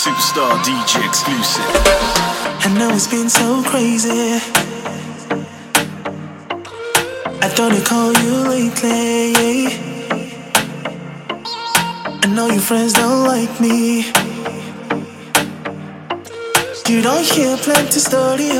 Superstar DJ exclusive. I know it's been so crazy. I thought I'd call you lately. I know your friends don't like me. You don't hear plenty story.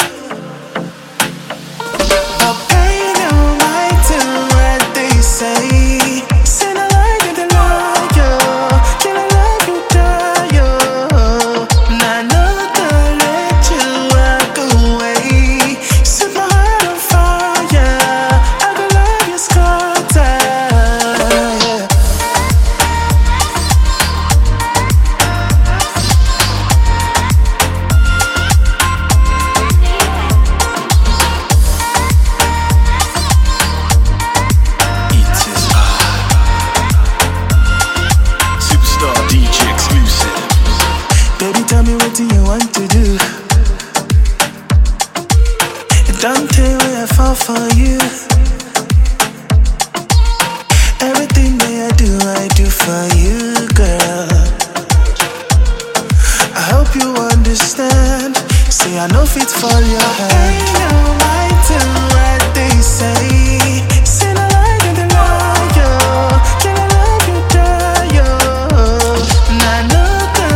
But pay no mind to what they say. Say no lie to the liar. Can I love you, die, yo? Nah, no, don't let you walk away. Set my heart on fire. I could love you, scatter, yeah. Tell me what do you want to do. Don't tell me I fall for you. Everything that I do for you, girl. I hope you understand. Say I know fit for your hand. Ain't no right to what they say. Say no lie to the liar. Can I love you, die, yo? Nah, no.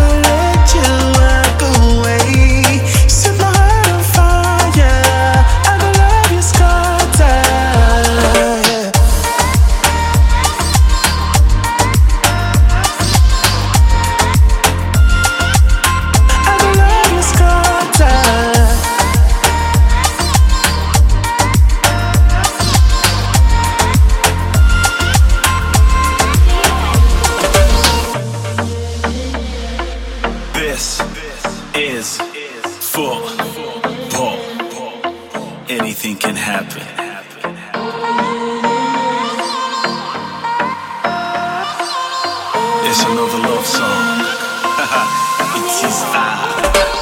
This is football. Anything can happen. It's another love song. It is I.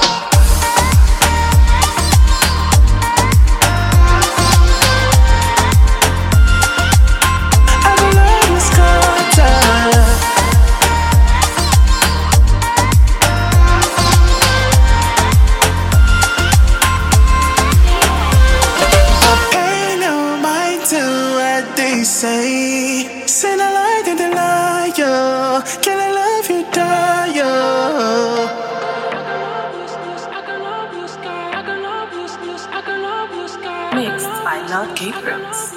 Say no lie to the liar. Can I love you, die, yo? Mixed by Lord Gabriels.